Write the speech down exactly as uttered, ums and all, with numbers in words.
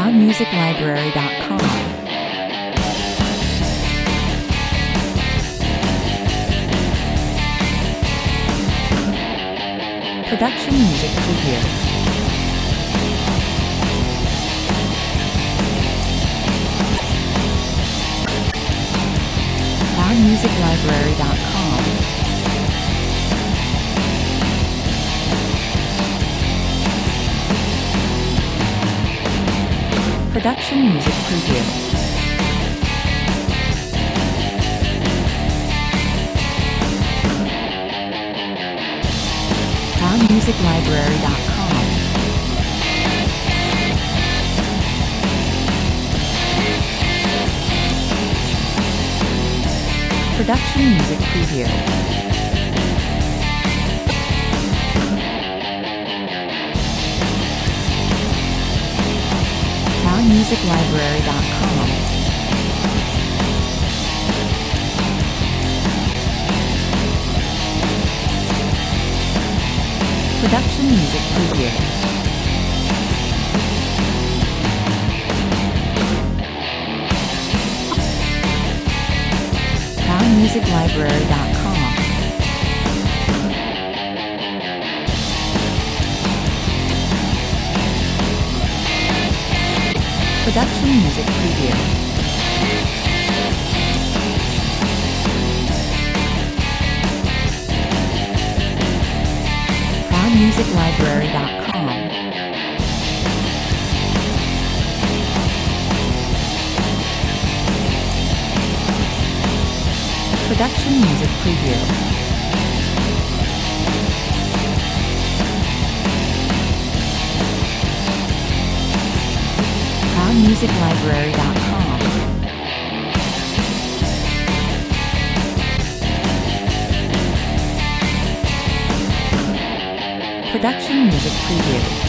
sound music library dot com. Production music preview. sound music library dot com. Production music preview. sound music library dot com. Production music preview. sound music library dot com. Production music preview. sound music library dot com. Production music preview. sound music library dot com. Production music preview. sound music library dot com. Production music preview.